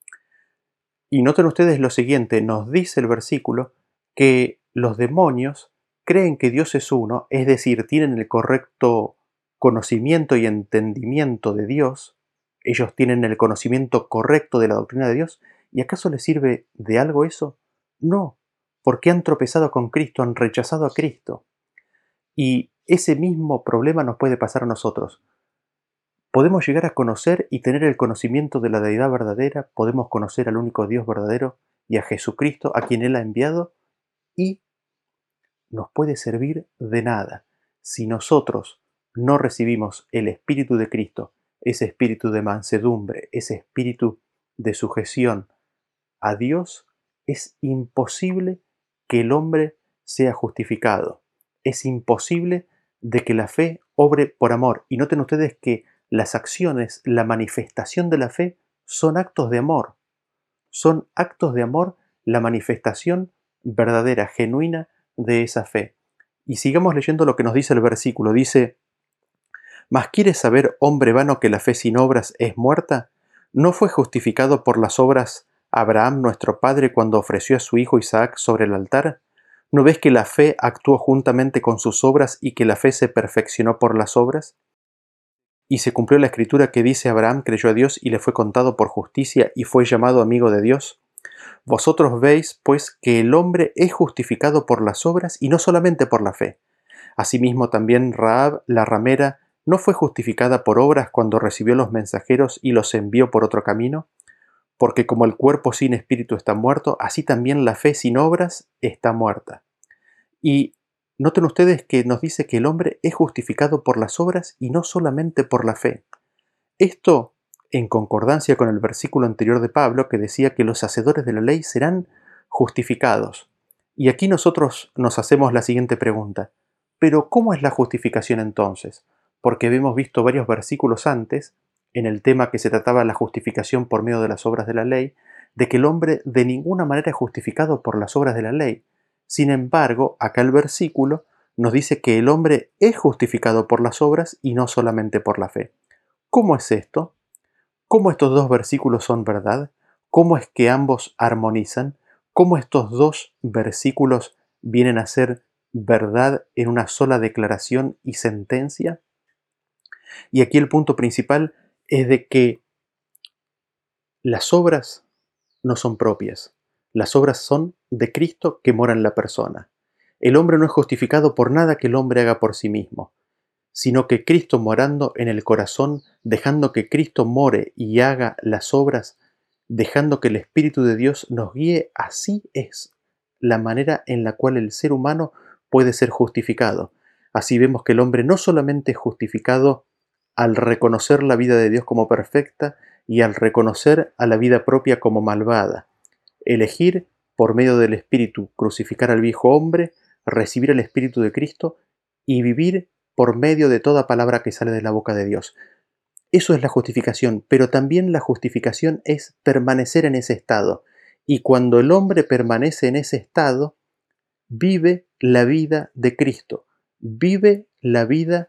Y noten ustedes lo siguiente, nos dice el versículo que los demonios creen que Dios es uno, es decir, tienen el correcto conocimiento y entendimiento de Dios, ellos tienen el conocimiento correcto de la doctrina de Dios, ¿y acaso les sirve de algo eso? No, porque han tropezado con Cristo, han rechazado a Cristo. Y ese mismo problema nos puede pasar a nosotros. Podemos llegar a conocer y tener el conocimiento de la deidad verdadera, podemos conocer al único Dios verdadero y a Jesucristo, a quien Él ha enviado, y nos puede servir de nada si nosotros no recibimos el Espíritu de Cristo, ese espíritu de mansedumbre, ese espíritu de sujeción a Dios. Es imposible que el hombre sea justificado. Es imposible de que la fe obre por amor. Y noten ustedes que las acciones, la manifestación de la fe, son actos de amor. Son actos de amor la manifestación verdadera, genuina de esa fe. Y sigamos leyendo lo que nos dice el versículo. Dice: ¿Mas quieres saber, hombre vano, que la fe sin obras es muerta? ¿No fue justificado por las obras Abraham nuestro padre cuando ofreció a su hijo Isaac sobre el altar? ¿No ves que la fe actuó juntamente con sus obras y que la fe se perfeccionó por las obras? Y se cumplió la escritura que dice: Abraham creyó a Dios y le fue contado por justicia y fue llamado amigo de Dios. Vosotros veis, pues, que el hombre es justificado por las obras y no solamente por la fe. Asimismo también Rahab, la ramera, ¿no fue justificada por obras cuando recibió los mensajeros y los envió por otro camino? Porque como el cuerpo sin espíritu está muerto, así también la fe sin obras está muerta. Y noten ustedes que nos dice que el hombre es justificado por las obras y no solamente por la fe. Esto en concordancia con el versículo anterior de Pablo que decía que los hacedores de la ley serán justificados. Y aquí nosotros nos hacemos la siguiente pregunta: ¿pero cómo es la justificación entonces? Porque hemos visto varios versículos antes, en el tema que se trataba de la justificación por medio de las obras de la ley, de que el hombre de ninguna manera es justificado por las obras de la ley. Sin embargo, acá el versículo nos dice que el hombre es justificado por las obras y no solamente por la fe. ¿Cómo es esto? ¿Cómo estos dos versículos son verdad? ¿Cómo es que ambos armonizan? ¿Cómo estos dos versículos vienen a ser verdad en una sola declaración y sentencia? Y aquí el punto principal es de que las obras no son propias. Las obras son de Cristo que mora en la persona. El hombre no es justificado por nada que el hombre haga por sí mismo, sino que Cristo morando en el corazón, dejando que Cristo more y haga las obras, dejando que el Espíritu de Dios nos guíe, así es la manera en la cual el ser humano puede ser justificado. Así vemos que el hombre no solamente es justificado al reconocer la vida de Dios como perfecta y al reconocer a la vida propia como malvada. Elegir por medio del Espíritu crucificar al viejo hombre, recibir el Espíritu de Cristo y vivir por medio de toda palabra que sale de la boca de Dios. Eso es la justificación, pero también la justificación es permanecer en ese estado. Y cuando el hombre permanece en ese estado, vive la vida de Cristo, vive la vida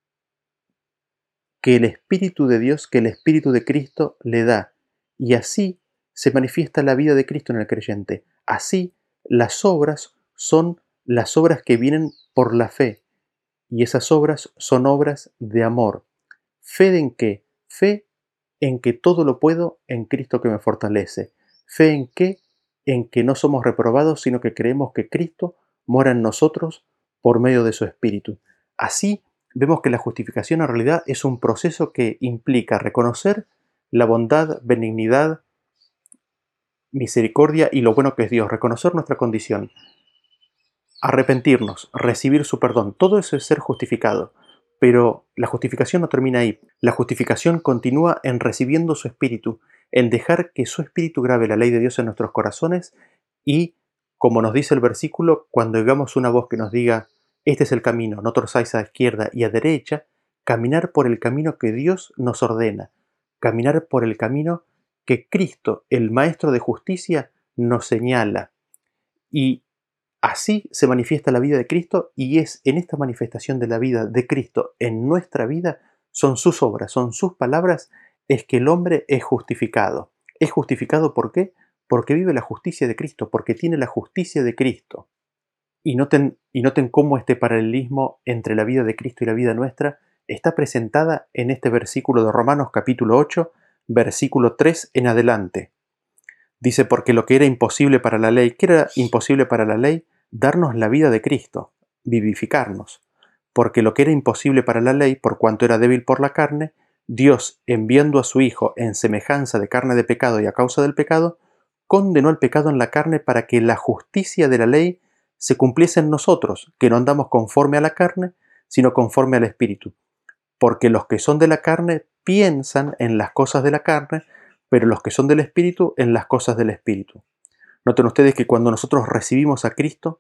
que el Espíritu de Dios, que el Espíritu de Cristo le da. Y así se manifiesta la vida de Cristo en el creyente. Así las obras son las obras que vienen por la fe. Y esas obras son obras de amor. ¿Fe en qué? Fe en que todo lo puedo en Cristo que me fortalece. ¿Fe en qué? En que no somos reprobados, sino que creemos que Cristo mora en nosotros por medio de su Espíritu. Así vemos que la justificación en realidad es un proceso que implica reconocer la bondad, benignidad, misericordia y lo bueno que es Dios, reconocer nuestra condición, arrepentirnos, recibir su perdón. Todo eso es ser justificado. Pero la justificación no termina ahí. La justificación continúa en recibiendo su Espíritu, en dejar que su Espíritu grabe la ley de Dios en nuestros corazones y, como nos dice el versículo, cuando oigamos una voz que nos diga: este es el camino, no torzáis a izquierda y a derecha, caminar por el camino que Dios nos ordena, caminar por el camino que Cristo, el Maestro de justicia, nos señala. Y así se manifiesta la vida de Cristo, y es en esta manifestación de la vida de Cristo en nuestra vida, son sus obras, son sus palabras, es que el hombre es justificado. ¿Es justificado por qué? Porque vive la justicia de Cristo, porque tiene la justicia de Cristo. Y noten, y noten cómo este paralelismo entre la vida de Cristo y la vida nuestra está presentada en este versículo de Romanos capítulo ocho, versículo tres en adelante. Dice, porque lo que era imposible para la ley, ¿qué era imposible para la ley? Darnos la vida de Cristo, vivificarnos. Porque lo que era imposible para la ley, por cuanto era débil por la carne, Dios, enviando a su Hijo en semejanza de carne de pecado y a causa del pecado, condenó el pecado en la carne para que la justicia de la ley se cumpliese en nosotros, que no andamos conforme a la carne, sino conforme al Espíritu. Porque los que son de la carne piensan en las cosas de la carne, pero los que son del Espíritu en las cosas del Espíritu. Noten ustedes que cuando nosotros recibimos a Cristo,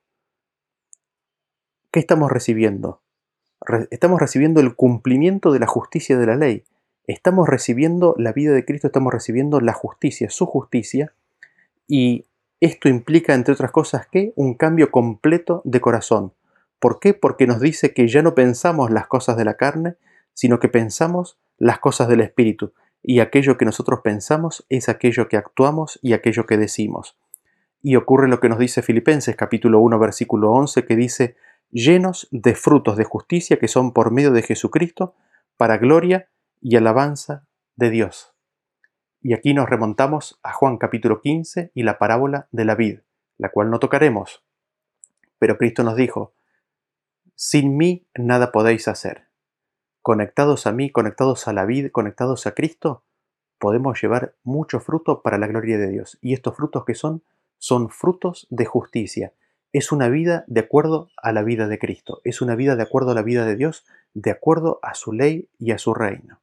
¿qué estamos recibiendo? Re- estamos recibiendo el cumplimiento de la justicia de la ley. Estamos recibiendo la vida de Cristo, estamos recibiendo la justicia, su justicia, y esto implica, entre otras cosas, que un cambio completo de corazón. ¿Por qué? Porque nos dice que ya no pensamos las cosas de la carne, sino que pensamos las cosas del Espíritu. Y aquello que nosotros pensamos es aquello que actuamos y aquello que decimos. Y ocurre lo que nos dice Filipenses capítulo uno versículo once, que dice, llenos de frutos de justicia que son por medio de Jesucristo, para gloria y alabanza de Dios. Y aquí nos remontamos a Juan capítulo quince y la parábola de la vid, la cual no tocaremos. Pero Cristo nos dijo, sin mí nada podéis hacer. Conectados a mí, conectados a la vid, conectados a Cristo, podemos llevar mucho fruto para la gloria de Dios. ¿Y estos frutos que son? Son frutos de justicia. Es una vida de acuerdo a la vida de Cristo. Es una vida de acuerdo a la vida de Dios, de acuerdo a su ley y a su reino.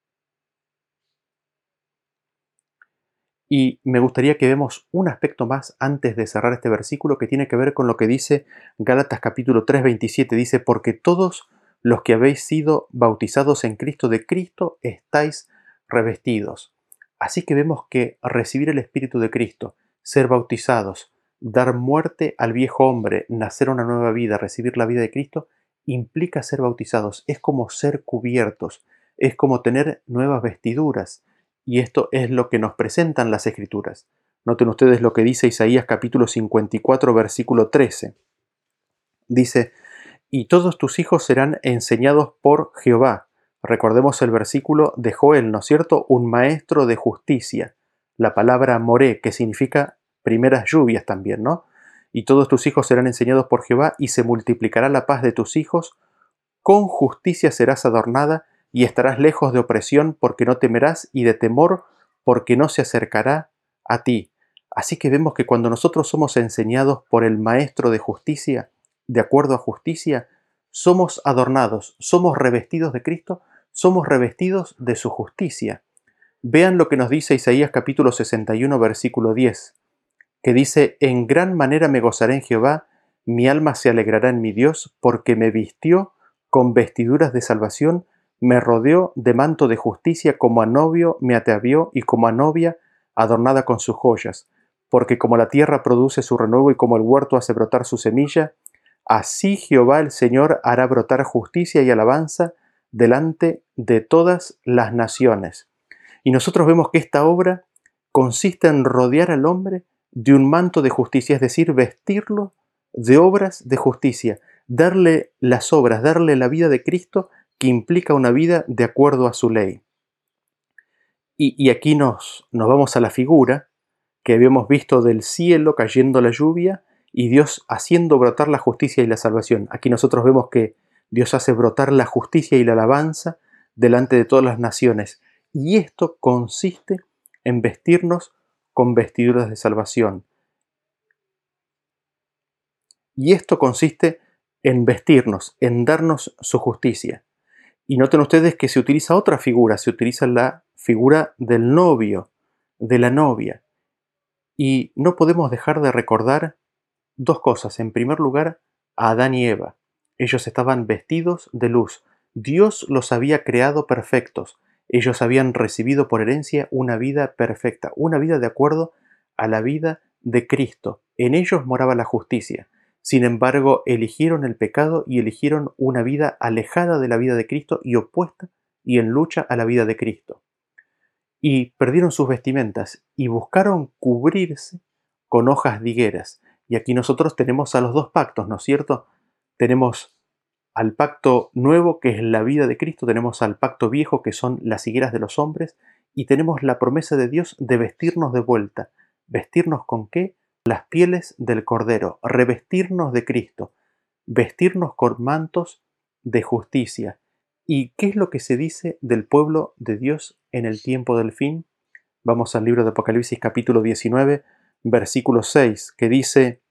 Y me gustaría que vemos un aspecto más antes de cerrar este versículo, que tiene que ver con lo que dice Gálatas capítulo tres, veintisiete. Dice, porque todos los que habéis sido bautizados en Cristo, de Cristo estáis revestidos. Así que vemos que recibir el Espíritu de Cristo, ser bautizados, dar muerte al viejo hombre, nacer una nueva vida, recibir la vida de Cristo, implica ser bautizados. Es como ser cubiertos, es como tener nuevas vestiduras. Y esto es lo que nos presentan las Escrituras. Noten ustedes lo que dice Isaías capítulo cincuenta y cuatro, versículo trece. Dice, y todos tus hijos serán enseñados por Jehová. Recordemos el versículo de Joel, ¿no es cierto? Un maestro de justicia. La palabra moré, que significa primeras lluvias también, ¿no? Y todos tus hijos serán enseñados por Jehová, y se multiplicará la paz de tus hijos. Con justicia serás adornada, y estarás lejos de opresión, porque no temerás, y de temor, porque no se acercará a ti. Así que vemos que cuando nosotros somos enseñados por el Maestro de justicia, de acuerdo a justicia, somos adornados, somos revestidos de Cristo, somos revestidos de su justicia. Vean lo que nos dice Isaías capítulo sesenta y uno, versículo diez, que dice, en gran manera me gozaré en Jehová, mi alma se alegrará en mi Dios, porque me vistió con vestiduras de salvación, me rodeó de manto de justicia, como a novio me atavió, y como a novia adornada con sus joyas. Porque como la tierra produce su renuevo y como el huerto hace brotar su semilla, así Jehová el Señor hará brotar justicia y alabanza delante de todas las naciones. Y nosotros vemos que esta obra consiste en rodear al hombre de un manto de justicia, es decir, vestirlo de obras de justicia, darle las obras, darle la vida de Cristo, que implica una vida de acuerdo a su ley. Y, y aquí nos, nos vamos a la figura que habíamos visto del cielo cayendo la lluvia y Dios haciendo brotar la justicia y la salvación. Aquí nosotros vemos que Dios hace brotar la justicia y la alabanza delante de todas las naciones. Y esto consiste en vestirnos con vestiduras de salvación. Y esto consiste en vestirnos, en darnos su justicia. Y noten ustedes que se utiliza otra figura, se utiliza la figura del novio, de la novia. Y no podemos dejar de recordar dos cosas. En primer lugar, a Adán y Eva. Ellos estaban vestidos de luz, Dios los había creado perfectos. Ellos habían recibido por herencia una vida perfecta, una vida de acuerdo a la vida de Cristo. En ellos moraba la justicia. Sin embargo, eligieron el pecado y eligieron una vida alejada de la vida de Cristo y opuesta y en lucha a la vida de Cristo. Y perdieron sus vestimentas y buscaron cubrirse con hojas de higueras. Y aquí nosotros tenemos a los dos pactos, ¿no es cierto? Tenemos al pacto nuevo, que es la vida de Cristo, tenemos al pacto viejo, que son las higueras de los hombres, y tenemos la promesa de Dios de vestirnos de vuelta. ¿Vestirnos con qué? Las pieles del Cordero, revestirnos de Cristo, vestirnos con mantos de justicia. ¿Y qué es lo que se dice del pueblo de Dios en el tiempo del fin? Vamos al libro de Apocalipsis capítulo diecinueve, versículo seis, que dice: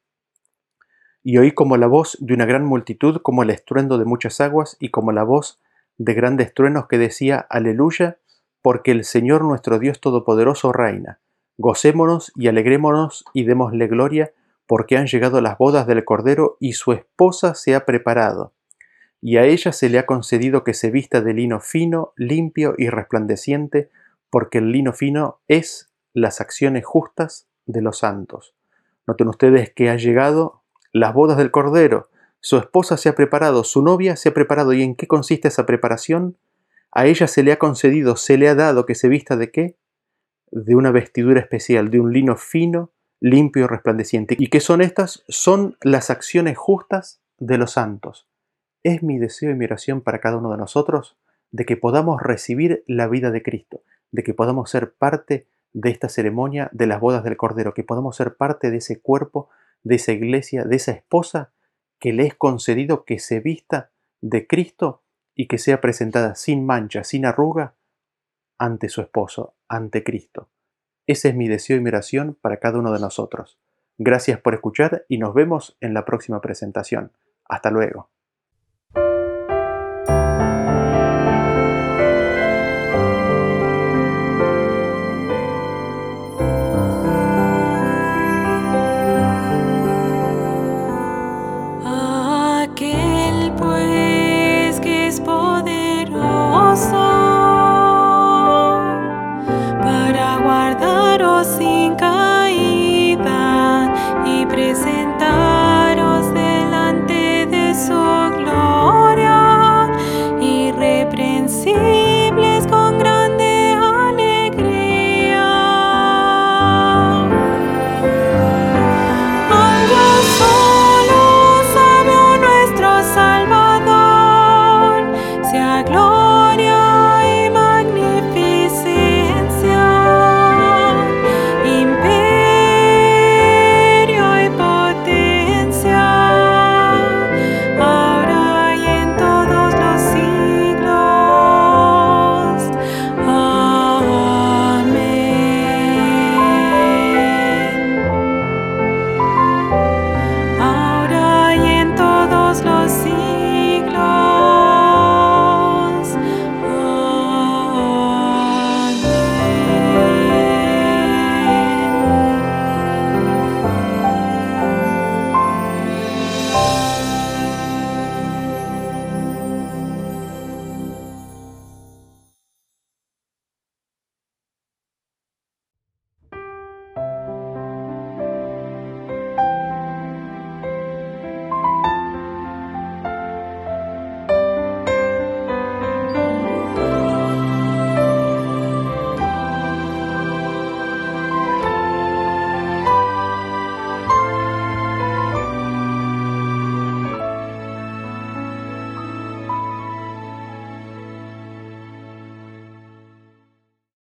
Y oí como la voz de una gran multitud, como el estruendo de muchas aguas, y como la voz de grandes truenos que decía: Aleluya, porque el Señor nuestro Dios Todopoderoso reina. Gocémonos y alegrémonos y démosle gloria, porque han llegado las bodas del Cordero, y su esposa se ha preparado. Y a ella se le ha concedido que se vista de lino fino, limpio y resplandeciente, porque el lino fino es las acciones justas de los santos. Noten ustedes que ha llegado las bodas del Cordero, su esposa se ha preparado, su novia se ha preparado. ¿Y en qué consiste esa preparación? A ella se le ha concedido, se le ha dado que se vista ¿de qué? De una vestidura especial, de un lino fino, limpio y resplandeciente. ¿Y qué son estas? Son las acciones justas de los santos. Es mi deseo y mi oración para cada uno de nosotros de que podamos recibir la vida de Cristo, de que podamos ser parte de esta ceremonia de las bodas del Cordero, que podamos ser parte de ese cuerpo, de esa iglesia, de esa esposa que le es concedido que se vista de Cristo y que sea presentada sin mancha, sin arruga, ante su esposo, ante Cristo. Ese es mi deseo y mi oración para cada uno de nosotros. Gracias por escuchar y nos vemos en la próxima presentación. Hasta luego.